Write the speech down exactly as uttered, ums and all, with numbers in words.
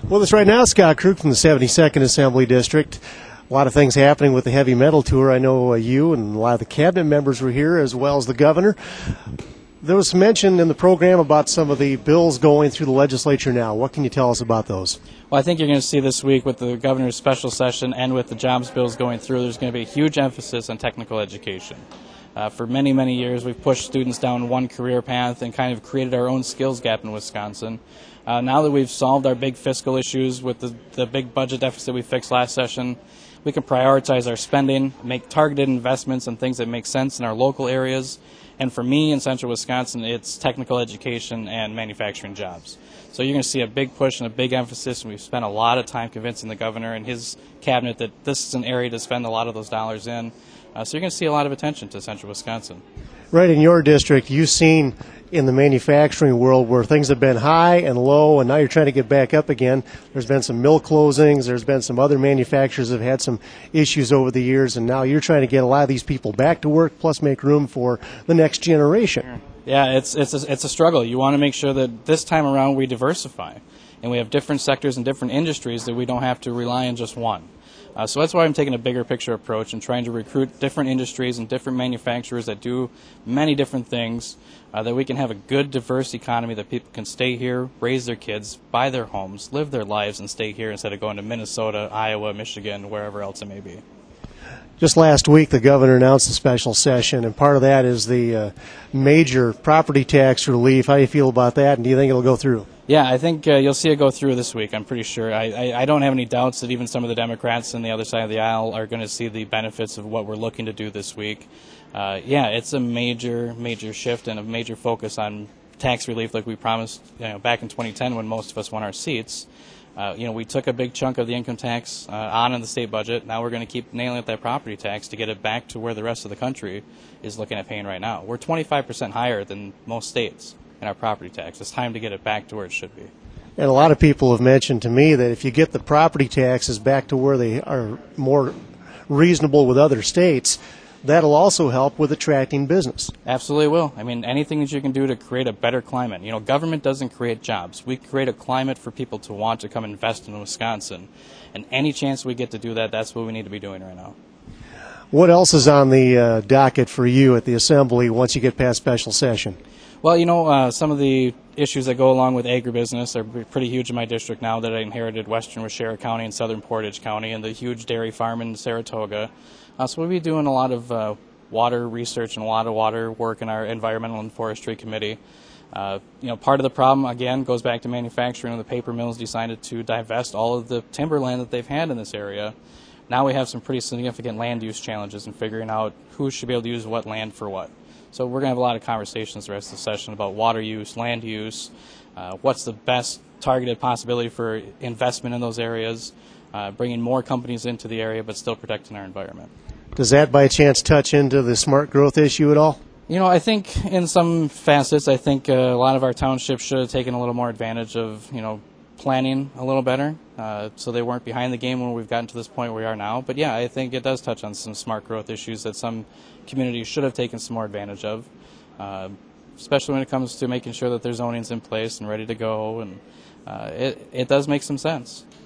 With us right now, Scott Krug from the seventy-second Assembly District. A lot of things happening with the heavy metal tour. I know uh, you and a lot of the cabinet members were here, as well as the governor. There was mention in the program about some of the bills going through the legislature now. What can you tell us about those? Well, I think you're going to see this week with the governor's special session and with the jobs bills going through, there's going to be a huge emphasis on technical education. Uh, for many, many years, we've pushed students down one career path and kind of created our own skills gap in Wisconsin. Uh, now that we've solved our big fiscal issues with the, the big budget deficit we fixed last session, we can prioritize our spending, make targeted investments in things that make sense in our local areas. And for me in central Wisconsin, it's technical education and manufacturing jobs. So you're going to see a big push and a big emphasis, and we've spent a lot of time convincing the governor and his cabinet that this is an area to spend a lot of those dollars in. Uh, so you're going to see a lot of attention to central Wisconsin. Right in your district, you've seen in the manufacturing world where things have been high and low, and now you're trying to get back up again. There's been some mill closings. There's been some other manufacturers that have had some issues over the years, and now you're trying to get a lot of these people back to work, plus make room for the next generation. Yeah, it's it's a, it's a struggle. You want to make sure that this time around we diversify, and we have different sectors and different industries that we don't have to rely on just one. Uh, so that's why I'm taking a bigger picture approach and trying to recruit different industries and different manufacturers that do many different things, uh, that we can have a good, diverse economy that people can stay here, raise their kids, buy their homes, live their lives, and stay here instead of going to Minnesota, Iowa, Michigan, wherever else it may be. Just last week, the governor announced a special session, and part of that is the uh, major property tax relief. How do you feel about that, and do you think it'll go through? Yeah, I think uh, you'll see it go through this week, I'm pretty sure. I, I, I don't have any doubts that even some of the Democrats on the other side of the aisle are going to see the benefits of what we're looking to do this week. Uh, yeah, it's a major, major shift and a major focus on tax relief like we promised you know, back in twenty ten when most of us won our seats. Uh, you know, we took a big chunk of the income tax uh, on in the state budget. Now we're going to keep nailing at that property tax to get it back to where the rest of the country is looking at paying right now. We're twenty-five percent higher than most states in our property tax. It's time to get it back to where it should be. And a lot of people have mentioned to me that if you get the property taxes back to where they are more reasonable with other states, that'll also help with attracting business. Absolutely will. I mean, anything that you can do to create a better climate. You know, government doesn't create jobs. We create a climate for people to want to come invest in Wisconsin. And any chance we get to do that, that's what we need to be doing right now. What else is on the uh, docket for you at the Assembly once you get past special session? Well, you know, uh, some of the issues that go along with agribusiness are pretty huge in my district now that I inherited western Waushara County and southern Portage County and the huge dairy farm in Saratoga. Uh, so we'll be doing a lot of uh, water research and a lot of water work in our Environmental and Forestry Committee. Uh, you know, part of the problem, again, goes back to manufacturing, and the paper mills decided to divest all of the timberland that they've had in this area. Now we have some pretty significant land use challenges in figuring out who should be able to use what land for what. So we're going to have a lot of conversations the rest of the session about water use, land use, uh, what's the best targeted possibility for investment in those areas, uh, bringing more companies into the area but still protecting our environment. Does that by chance touch into the smart growth issue at all? You know, I think in some facets, I think uh, a lot of our townships should have taken a little more advantage of, you know, planning a little better, uh, so they weren't behind the game when we've gotten to this point where we are now. But yeah, I think it does touch on some smart growth issues that some communities should have taken some more advantage of, uh, especially when it comes to making sure that their zoning's in place and ready to go, and uh, it, it does make some sense.